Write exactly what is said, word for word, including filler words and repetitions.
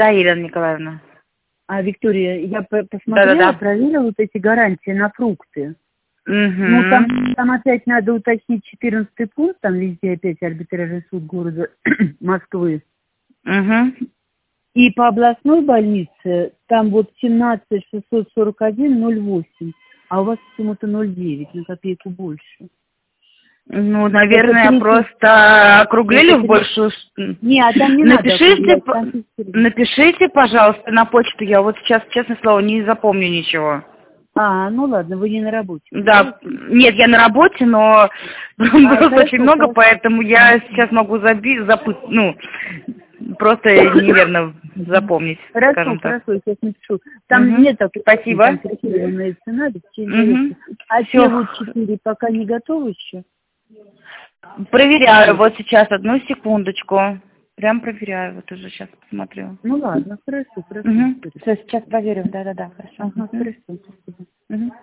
Да, Елена Николаевна. А, Виктория, я по посмотрела, Да-да-да. проверила вот эти гарантии на фрукты. Угу. Ну, там, там опять надо уточнить четырнадцатый пункт, там везде опять арбитражный суд города Москвы. Угу. И по областной больнице там вот семнадцать шестьсот сорок один ноль восемь, а у вас почему-то ноль девять, на копейку больше. Ну, наверное, тридцать просто округлили в большую... Не, а там не Напишите, надо. Там... напишите, пожалуйста, на почту. Я вот сейчас, честное слово, не запомню ничего. А, ну ладно, вы не на работе. Да, нет, я на работе, но а, просто хорошо, очень много, хорошо. поэтому я сейчас могу забить, запы... ну, просто неверно запомнить, Хорошо, скажем так. хорошо, сейчас напишу. Там Угу. нет такой Спасибо. конкретированная цена, Угу. а Все. те вот четыре пока не готовы еще? Проверяю, вот сейчас, одну секундочку. Прям проверяю, вот уже сейчас посмотрю. Ну ладно, хорошо, хорошо. Угу. Все, сейчас проверю, да-да-да, хорошо. Ага, Угу. хорошо, спасибо. Угу.